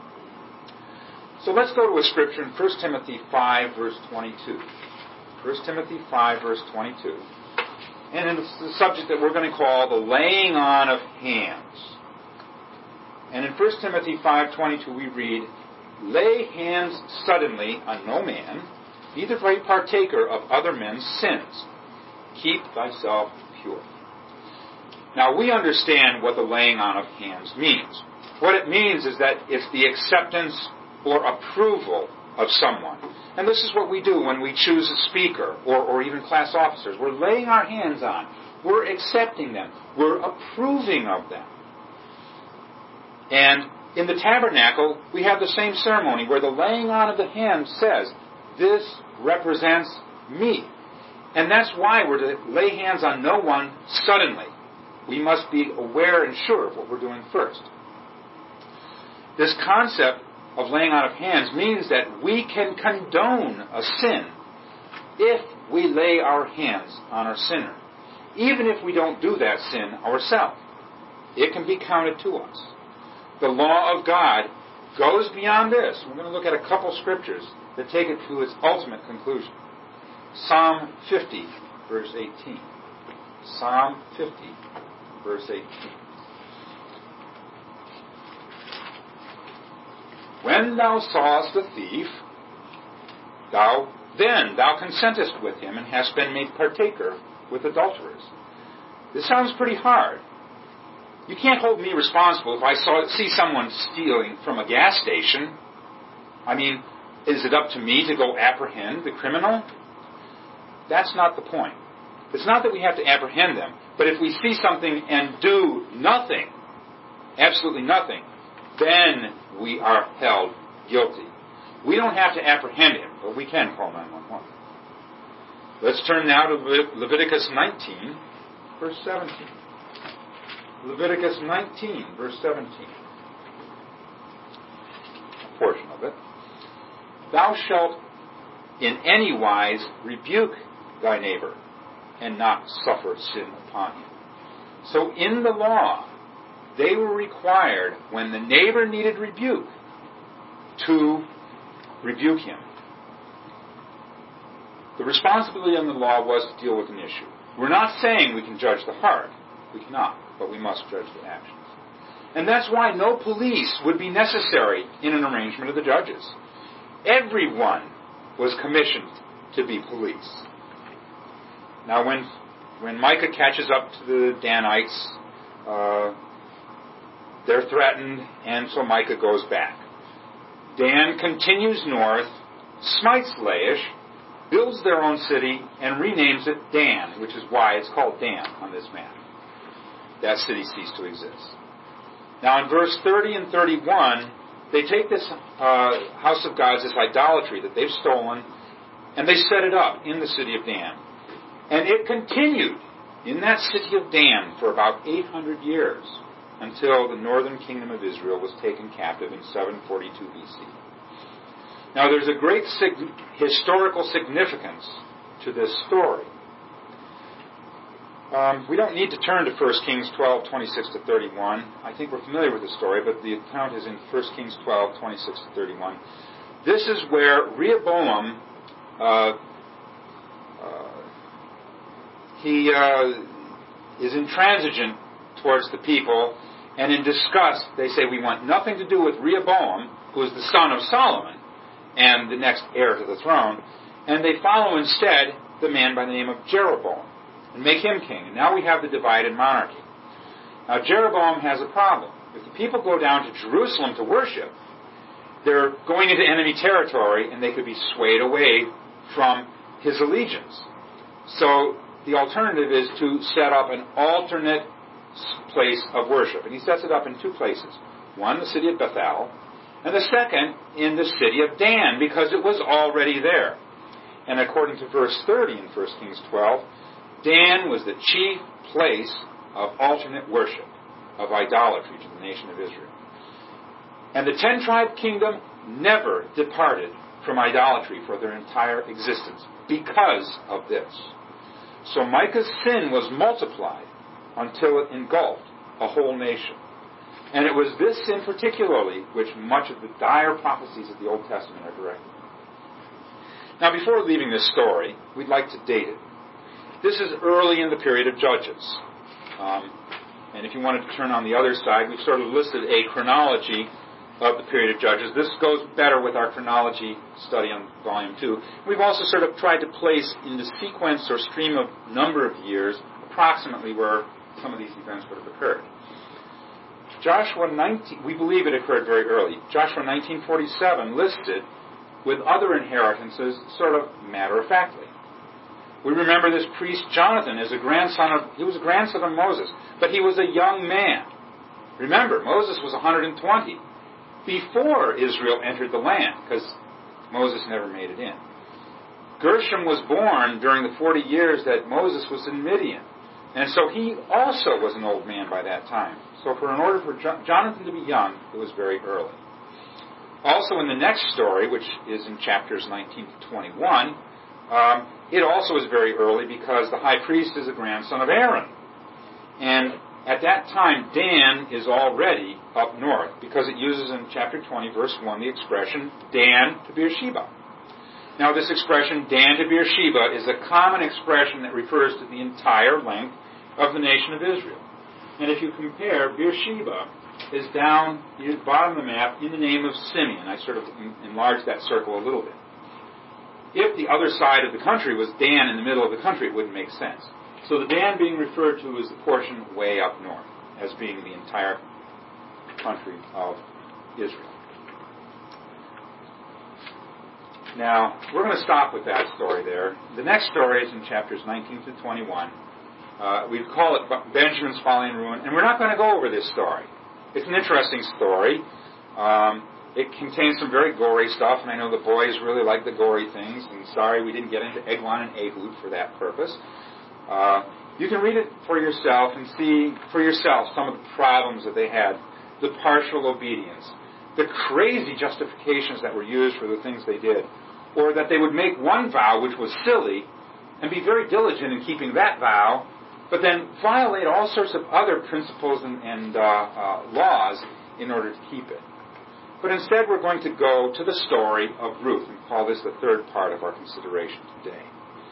So let's go to a scripture in 1 Timothy 5, verse 22. 1 Timothy 5, verse 22. And it's the subject that we're going to call the laying on of hands. And in 1 Timothy 5:22 we read, lay hands suddenly on no man, neither be partaker of other men's sins. Keep thyself pure. Now we understand what the laying on of hands means. What it means is that it's the acceptance or approval of someone. And this is what we do when we choose a speaker or even class officers. We're laying our hands on. We're accepting them. We're approving of them. And in the tabernacle, we have the same ceremony where the laying on of the hand says, this represents me. And that's why we're to lay hands on no one suddenly. We must be aware and sure of what we're doing first. This concept of laying on of hands means that we can condone a sin if we lay our hands on our sinner, even if we don't do that sin ourselves. It can be counted to us. The law of God goes beyond this. We're going to look at a couple scriptures that take it to its ultimate conclusion. Psalm 50, verse 18. Psalm 50, verse 18. When thou sawest a thief, thou consentest with him, and hast been made partaker with adulterers. This sounds pretty hard. You can't hold me responsible if I see someone stealing from a gas station. I mean, is it up to me to go apprehend the criminal? That's not the point. It's not that we have to apprehend them, but if we see something and do nothing, absolutely nothing, then we are held guilty. We don't have to apprehend him, but we can call 911. Let's turn now to Leviticus 19, verse 17. Leviticus 19, verse 17. A portion of it. Thou shalt in any wise rebuke thy neighbor, and not suffer sin upon him. So in the law, they were required, when the neighbor needed rebuke, to rebuke him. The responsibility in the law was to deal with an issue. We're not saying we can judge the heart. We cannot, but we must judge the actions. And that's why no police would be necessary in an arrangement of the judges. Everyone was commissioned to be police. Now when Micah catches up to the Danites, they're threatened, and so Micah goes back. Dan continues north, smites Laish, builds their own city, and renames it Dan, which is why it's called Dan on this map. That city ceased to exist. Now in verse 30 and 31, they take this house of gods, this idolatry that they've stolen, and they set it up in the city of Dan. And it continued in that city of Dan for about 800 years, until the northern kingdom of Israel was taken captive in 742 BC. Now there's a great historical significance to this story. We don't need to turn to 1 Kings 12, 26 to 31. I think we're familiar with the story, but the account is in 1 Kings 12, 26 to 31. This is where Rehoboam, he is intransigent towards the people, and in disgust, they say, we want nothing to do with Rehoboam, who is the son of Solomon, and the next heir to the throne, and they follow instead the man by the name of Jeroboam, and make him king. And now we have the divided monarchy. Now Jeroboam has a problem. If the people go down to Jerusalem to worship, they're going into enemy territory, and they could be swayed away from his allegiance. So the alternative is to set up an alternate place of worship. And he sets it up in two places. One, the city of Bethel, and the second, in the city of Dan, because it was already there. And according to verse 30 in 1 Kings 12, Dan was the chief place of alternate worship, of idolatry to the nation of Israel. And the 10-tribe kingdom never departed from idolatry for their entire existence because of this. So Micah's sin was multiplied until it engulfed a whole nation. And it was this sin particularly which much of the dire prophecies of the Old Testament are directed. Now before leaving this story, we'd like to date it. This is early in the period of Judges. And if you wanted to turn on the other side, we've sort of listed a chronology of the period of Judges. This goes better with our chronology study on Volume 2. We've also sort of tried to place in the sequence or stream of number of years approximately where some of these events would have occurred. Joshua 19, we believe it occurred very early. Joshua 19:47 listed with other inheritances sort of matter-of-factly. We remember this priest Jonathan as he was a grandson of Moses, but he was a young man. Remember, Moses was 120 before Israel entered the land, because Moses never made it in. Gershom was born during the 40 years that Moses was in Midian, and so he also was an old man by that time. So in order for Jonathan to be young, it was very early. Also in the next story, which is in chapters 19 to 21, it also is very early because the high priest is a grandson of Aaron. And At that time, Dan is already up north, because it uses in chapter 20, verse 1, the expression, Dan to Beersheba. Now, this expression, Dan to Beersheba, is a common expression that refers to the entire length of the nation of Israel. And if you compare, Beersheba is down near the bottom of the map in the name of Simeon. I sort of enlarged that circle a little bit. If the other side of the country was Dan in the middle of the country, it wouldn't make sense. So the Dan being referred to is the portion way up north, as being the entire country of Israel. Now, we're going to stop with that story there. The next story is in chapters 19 to 21. We call it Benjamin's Folly and Ruin, and we're not going to go over this story. It's an interesting story. It contains some very gory stuff, and I know the boys really like the gory things, and sorry we didn't get into Eglon and Ehud for that purpose. You can read it for yourself and see for yourself some of the problems that they had. The partial obedience, the crazy justifications that were used for the things they did, or that they would make one vow which was silly and be very diligent in keeping that vow, but then violate all sorts of other principles and laws in order to keep it. But instead we're going to go to the story of Ruth and call this the third part of our consideration today.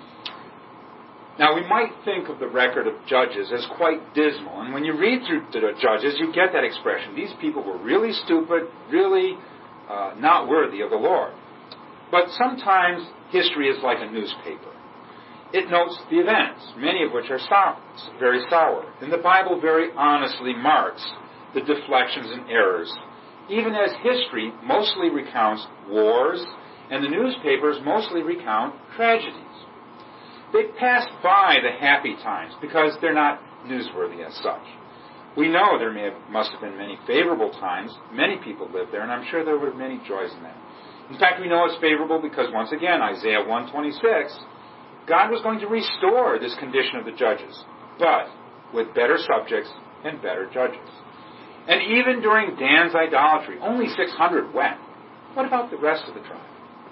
Now, we might think of the record of Judges as quite dismal, and when you read through the Judges, you get that expression. These people were really stupid, really not worthy of the Lord. But sometimes history is like a newspaper. It notes the events, many of which are very sour, and the Bible very honestly marks the deflections and errors, even as history mostly recounts wars, and the newspapers mostly recount tragedies. They pass by the happy times because they're not newsworthy as such. We know there must have been many favorable times. Many people lived there, and I'm sure there were many joys in that. In fact, we know it's favorable because, once again, Isaiah 1:26, God was going to restore this condition of the judges, but with better subjects and better judges. And even during Dan's idolatry, only 600 went. What about the rest of the tribe?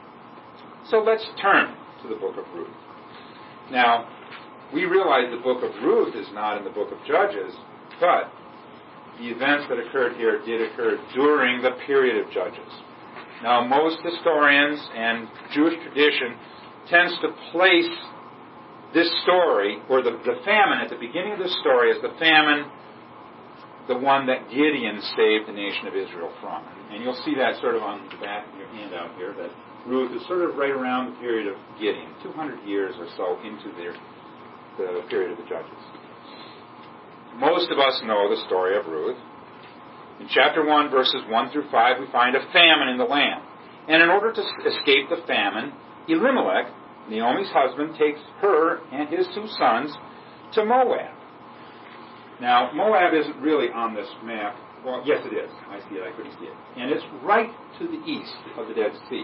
So let's turn to the book of Ruth. Now, we realize the book of Ruth is not in the book of Judges, but the events that occurred here did occur during the period of Judges. Now, most historians and Jewish tradition tends to place this story, or the famine at the beginning of the story, as the famine, the one that Gideon saved the nation of Israel from. And you'll see that sort of on the back of your handout here, that Ruth is sort of right around the period of Gideon, 200 years or so into the period of the Judges. Most of us know the story of Ruth. In chapter 1, verses 1 through 5, we find a famine in the land. And in order to escape the famine, Elimelech, Naomi's husband, takes her and his 2 sons to Moab. Now, Moab isn't really on this map. Well, yes, it is. I see it. I couldn't see it. And it's right to the east of the Dead Sea.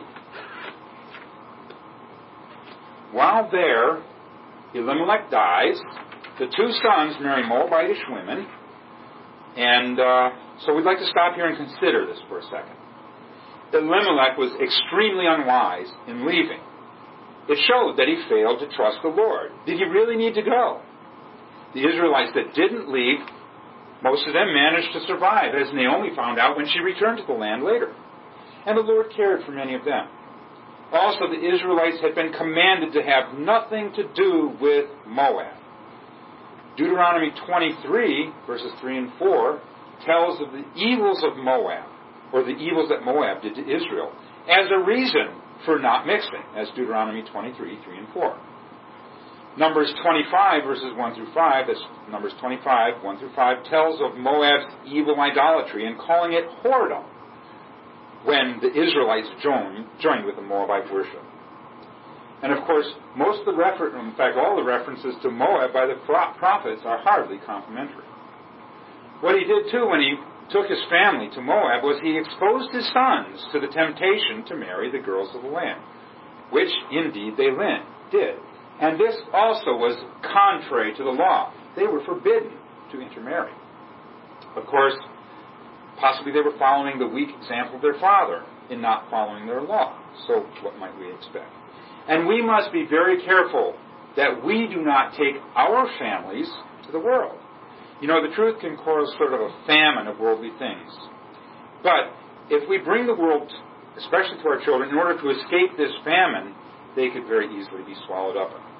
While there, Elimelech dies. The 2 sons marry Moabitish women. And so we'd like to stop here and consider this for a second. Elimelech was extremely unwise in leaving. It showed that he failed to trust the Lord. Did he really need to go? The Israelites that didn't leave, most of them managed to survive, as Naomi found out when she returned to the land later. And the Lord cared for many of them. Also, the Israelites had been commanded to have nothing to do with Moab. Deuteronomy 23, verses 3 and 4, tells of the evils of Moab, or the evils that Moab did to Israel, as a reason for not mixing, as Deuteronomy 23, 3 and 4. Numbers 25, verses 1 through 5, that's Numbers 25, 1 through 5, tells of Moab's evil idolatry and calling it whoredom when the Israelites joined with the Moabite worship. And of course, all the references to Moab by the prophets are hardly complimentary. What he did too when he took his family to Moab was he exposed his sons to the temptation to marry the girls of the land, which indeed they did. And this also was contrary to the law. They were forbidden to intermarry. Of course, possibly they were following the weak example of their father in not following their law. So what might we expect? And we must be very careful that we do not take our families to the world. You know, the truth can cause sort of a famine of worldly things. But if we bring the world, especially to our children, in order to escape this famine, they could very easily be swallowed up in it.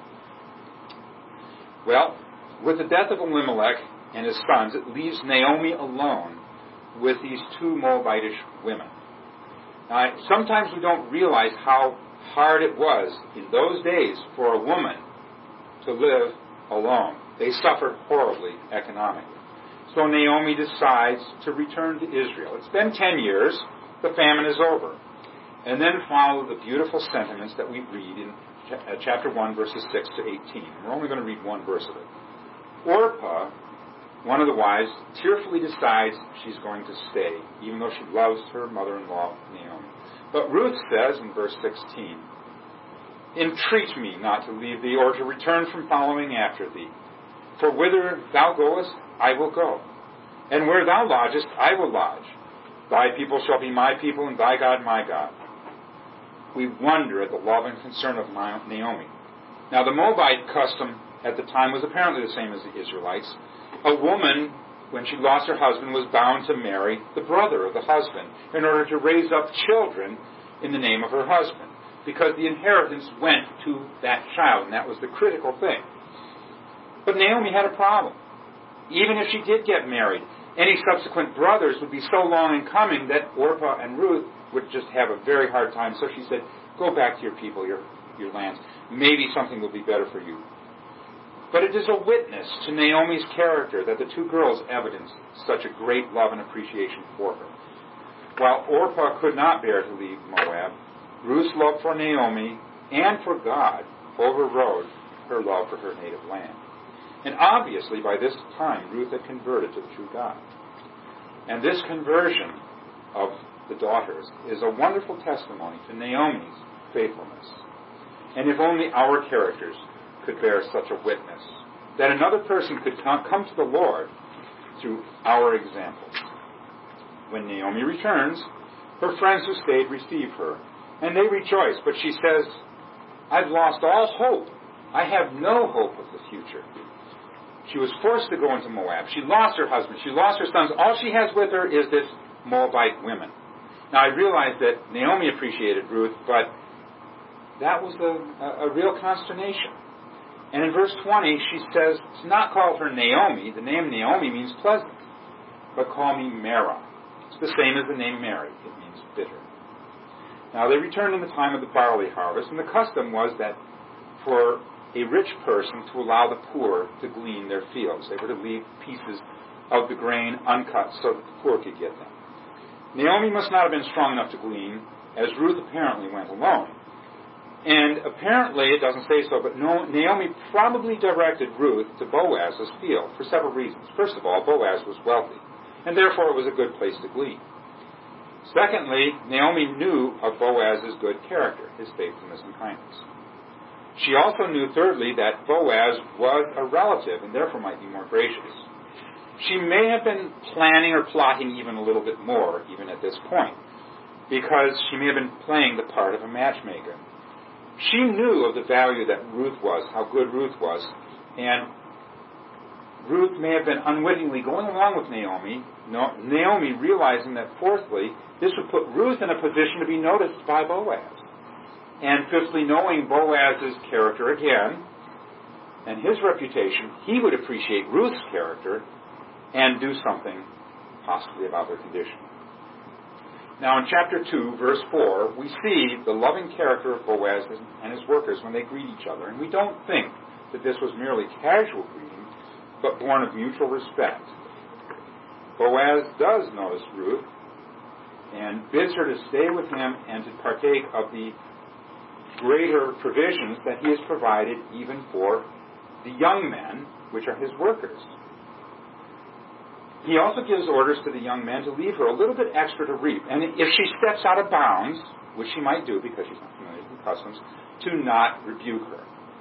Well, with the death of Elimelech and his sons, it leaves Naomi alone with these two Moabitish women. Now, sometimes we don't realize how hard it was in those days for a woman to live alone. They suffered horribly economically. So Naomi decides to return to Israel. It's been 10 years. The famine is over. And then follow the beautiful sentiments that we read in chapter 1, verses 6 to 18. We're only going to read one verse of it. Orpah, one of the wives, tearfully decides she's going to stay, even though she loves her mother-in-law, Naomi. But Ruth says in verse 16, "Entreat me not to leave thee, or to return from following after thee. For whither thou goest, I will go. And where thou lodgest, I will lodge. Thy people shall be my people, and thy God my God." We wonder at the love and concern of Naomi. Now, the Moabite custom at the time was apparently the same as the Israelites. A woman, when she lost her husband, was bound to marry the brother of the husband in order to raise up children in the name of her husband, because the inheritance went to that child, and that was the critical thing. But Naomi had a problem. Even if she did get married, any subsequent brothers would be so long in coming that Orpah and Ruth would just have a very hard time. So she said, "Go back to your people, your lands. Maybe something will be better for you." But it is a witness to Naomi's character that the two girls evidenced such a great love and appreciation for her. While Orpah could not bear to leave Moab, Ruth's love for Naomi and for God overrode her love for her native land. And obviously, by this time, Ruth had converted to the true God. And this conversion of the daughters is a wonderful testimony to Naomi's faithfulness. And if only our characters could bear such a witness, that another person could come to the Lord through our examples. When Naomi returns, her friends who stayed receive her, and they rejoice. But she says, "I've lost all hope. I have no hope of the future." She was forced to go into Moab. She lost her husband. She lost her sons. All she has with her is this Moabite woman. Now, I realize that Naomi appreciated Ruth, but that was a real consternation. And in verse 20, she says, to not call her Naomi. The name Naomi means pleasant, but call me Mara. It's the same as the name Mary. It means bitter. Now, they returned in the time of the barley harvest, and the custom was that for a rich person to allow the poor to glean their fields. They were to leave pieces of the grain uncut so that the poor could get them. Naomi must not have been strong enough to glean, as Ruth apparently went alone. And apparently, it doesn't say so, but Naomi probably directed Ruth to Boaz's field for several reasons. First of all, Boaz was wealthy, and therefore it was a good place to glean. Secondly, Naomi knew of Boaz's good character, his faithfulness and kindness. She also knew, thirdly, that Boaz was a relative and therefore might be more gracious. She may have been planning or plotting even a little bit more, even at this point, because she may have been playing the part of a matchmaker. She knew of the value that Ruth was, how good Ruth was, and Ruth may have been unwittingly going along with Naomi, Naomi realizing that, fourthly, this would put Ruth in a position to be noticed by Boaz. And fifthly, knowing Boaz's character again, and his reputation, he would appreciate Ruth's character and do something possibly about their condition. Now in chapter 2, verse 4, we see the loving character of Boaz and his workers when they greet each other. And we don't think that this was merely casual greeting, but born of mutual respect. Boaz does notice Ruth and bids her to stay with him and to partake of the greater provisions that he has provided even for the young men, which are his workers. He also gives orders to the young men to leave her a little bit extra to reap. And if she steps out of bounds, which she might do because she's not familiar with the customs, to not rebuke her.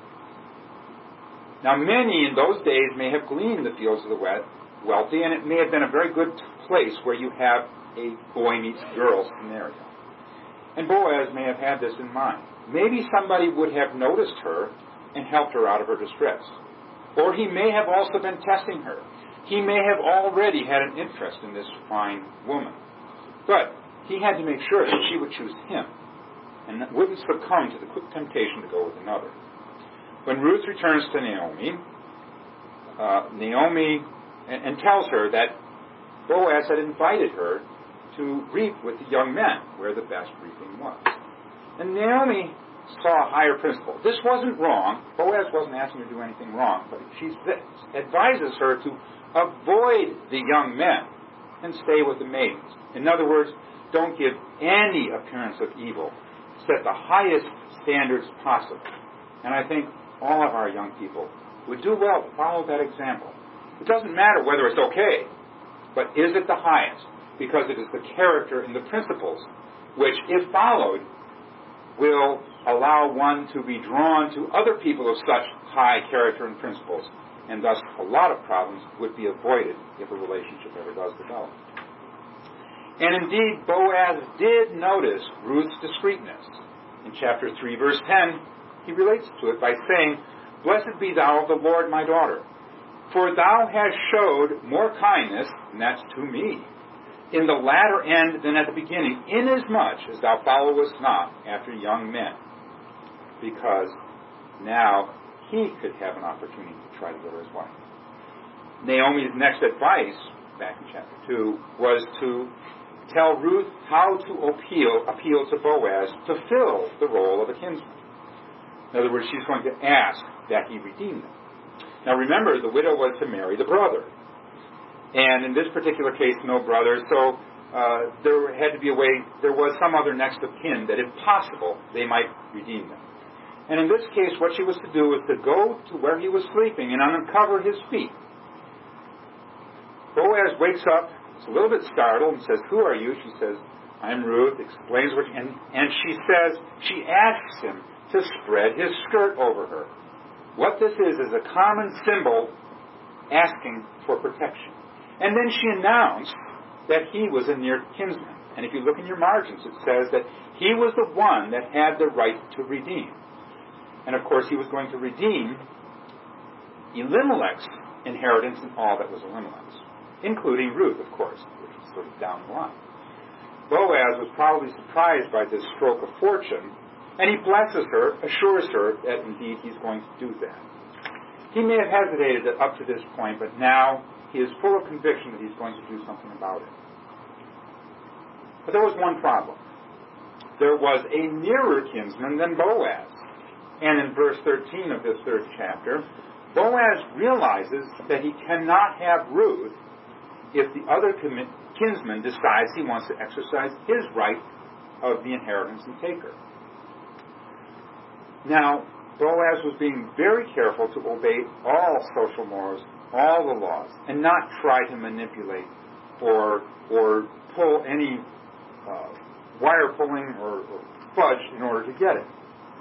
Now, many in those days may have gleaned the fields of the wealthy, and it may have been a very good place where you have a boy meets girl scenario. And Boaz may have had this in mind. Maybe somebody would have noticed her and helped her out of her distress. Or he may have also been testing her. He may have already had an interest in this fine woman, but he had to make sure that she would choose him and wouldn't succumb to the quick temptation to go with another. When Ruth returns to Naomi, and tells her that Boaz had invited her to reap with the young men, where the best reaping was. And Naomi saw a higher principle. This wasn't wrong. Boaz wasn't asking her to do anything wrong, but she advises her to avoid the young men and stay with the maidens. In other words, don't give any appearance of evil. Set the highest standards possible. And I think all of our young people would do well to follow that example. It doesn't matter whether it's okay, but is it the highest? Because it is the character and the principles which, if followed, will allow one to be drawn to other people of such high character and principles, and thus a lot of problems would be avoided if a relationship ever does develop. And indeed, Boaz did notice Ruth's discreetness. In chapter 3, verse 10, he relates to it by saying, "Blessed be thou of the Lord, my daughter, for thou hast showed more kindness," and that's to me, "in the latter end than at the beginning, inasmuch as thou followest not after young men," because now he could have an opportunity to try to get her his wife. Naomi's next advice, back in chapter 2, was to tell Ruth how to appeal to Boaz to fill the role of a kinsman. In other words, she's going to ask that he redeem them. Now remember, the widow was to marry the brother. And in this particular case, no brother, so there had to be a way, there was some other next of kin that, if possible, they might redeem them. And in this case, what she was to do was to go to where he was sleeping and uncover his feet. Boaz wakes up, is a little bit startled, and says, "Who are you?" She says, "I'm Ruth," explains what, and she asks him to spread his skirt over her. What this is a common symbol asking for protection. And then she announced that he was a near kinsman. And if you look in your margins, it says that he was the one that had the right to redeem. And of course, he was going to redeem Elimelech's inheritance and all that was Elimelech's, including Ruth, of course, which was sort of down the line. Boaz was probably surprised by this stroke of fortune, and he blesses her, assures her that indeed he's going to do that. He may have hesitated up to this point, but now he is full of conviction that he's going to do something about it. But there was one problem. There was a nearer kinsman than Boaz. And in verse 13 of this third chapter, Boaz realizes that he cannot have Ruth if the other kinsman decides he wants to exercise his right of the inheritance and take her. Now, Boaz was being very careful to obey all social mores, all the laws, and not try to manipulate or pull any wire pulling or fudge in order to get it.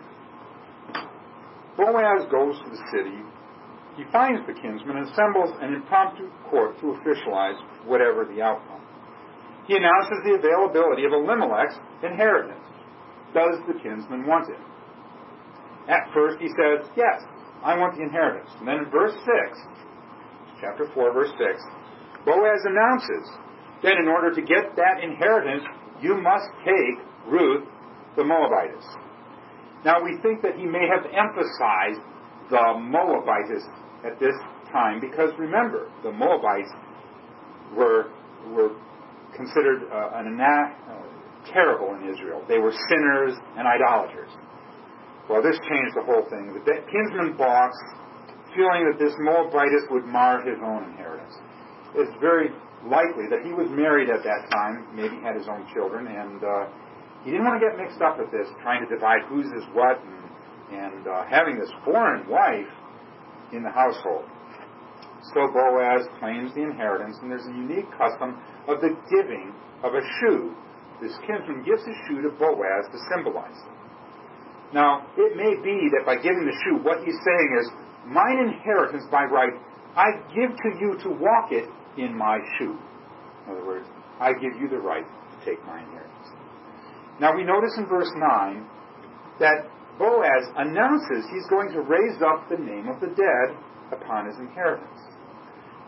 Boaz goes to the city. He finds the kinsman and assembles an impromptu court to officialize whatever the outcome. He announces the availability of Elimelech's inheritance. Does the kinsman want it? At first he says, "Yes, I want the inheritance." And then in verse 6, chapter 4, verse 6, Boaz announces that in order to get that inheritance, you must take Ruth the Moabitess. Now we think that he may have emphasized the Moabitess at this time because remember, the Moabites were considered terrible in Israel. They were sinners and idolaters. Well, this changed the whole thing. The kinsman balks, feeling that this Moabitess would mar his own inheritance. It's very likely that he was married at that time, maybe had his own children, and he didn't want to get mixed up with this, trying to divide whose is what, and having this foreign wife in the household. So Boaz claims the inheritance, and there's a unique custom of the giving of a shoe. This kinsman gives a shoe to Boaz to symbolize it. Now, it may be that by giving the shoe, what he's saying is, mine inheritance by right, I give to you to walk it in my shoe. In other words, I give you the right to take my inheritance. Now, we notice in verse 9 that Boaz announces he's going to raise up the name of the dead upon his inheritance.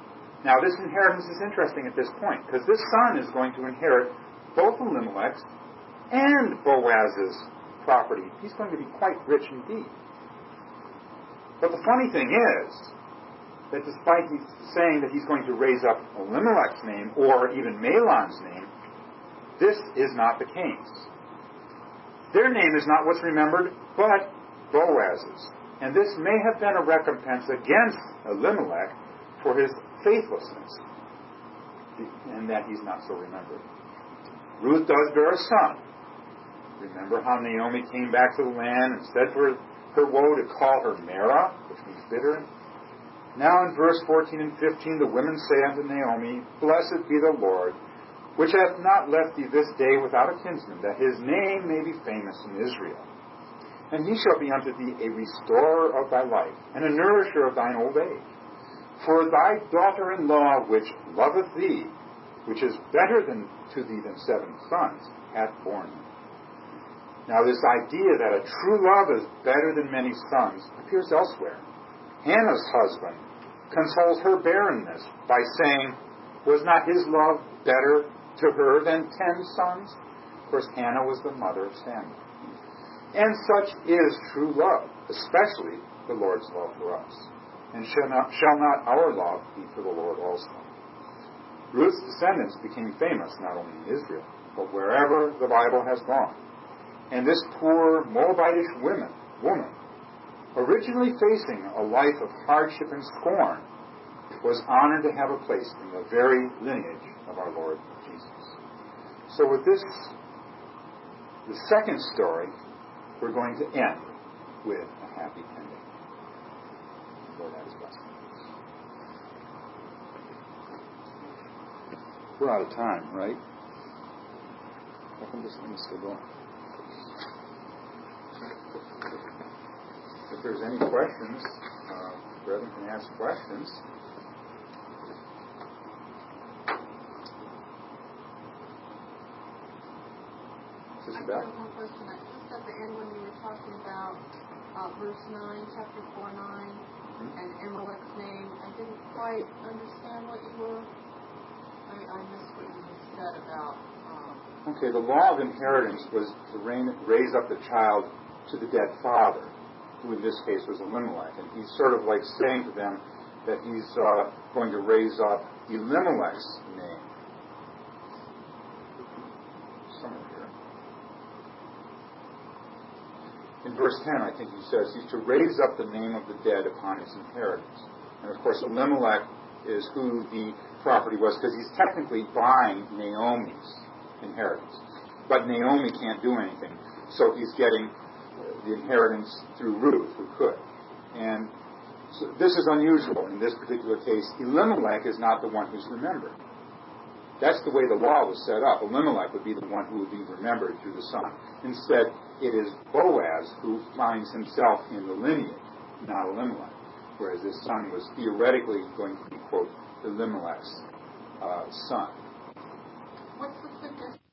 Now, this inheritance is interesting at this point, because this son is going to inherit both Elimelech's and Boaz's property. He's going to be quite rich indeed. But the funny thing is that despite he's saying that he's going to raise up Elimelech's name, or even Mahlon's name, this is not the case. Their name is not what's remembered, but Boaz's. And this may have been a recompense against Elimelech for his faithlessness, and that he's not so remembered. Ruth does bear a son. Remember how Naomi came back to the land and said for her woe to call her Mara, which means bitter? Now in verse 14 and 15, the women say unto Naomi, Blessed be the Lord, which hath not left thee this day without a kinsman, that his name may be famous in Israel. And he shall be unto thee a restorer of thy life, and a nourisher of thine old age. For thy daughter-in-law, which loveth thee, which is better to thee than 7 sons, hath borne him. Now this idea that a true love is better than many sons appears elsewhere. Hannah's husband consoles her barrenness by saying, was not his love better to her than 10 sons? Of course, Hannah was the mother of Samuel. And such is true love, especially the Lord's love for us. And shall not our love be for the Lord also? Ruth's descendants became famous not only in Israel, but wherever the Bible has gone. And this poor Moabitish woman, originally facing a life of hardship and scorn, was honored to have a place in the very lineage of our Lord Jesus. So with this, the second story, we're going to end with a happy ending. Lord, that is blessed. We're out of time, right? How come this thing is still going? If there's any questions, brethren can ask questions. I have one question. Just at the end when you were talking about verse 9, chapter 4, 9, and Amalek's name, I didn't quite understand what you were... I missed what you said about... Okay, the law of inheritance was to raise up the child to the dead father, who in this case was Elimelech. And he's sort of like saying to them that he's going to raise up Elimelech's name. Somewhere here. In verse 10, I think he says he's to raise up the name of the dead upon his inheritance. And of course, Elimelech is who the property was, because he's technically buying Naomi's inheritance. But Naomi can't do anything, so he's getting the inheritance through Ruth, who could. And so this is unusual. In this particular case, Elimelech is not the one who's remembered. That's the way the law was set up. Elimelech would be the one who would be remembered through the son. Instead, it is Boaz who finds himself in the lineage, not Elimelech. Whereas this son was theoretically going to be, quote, Elimelech's son. What's the significance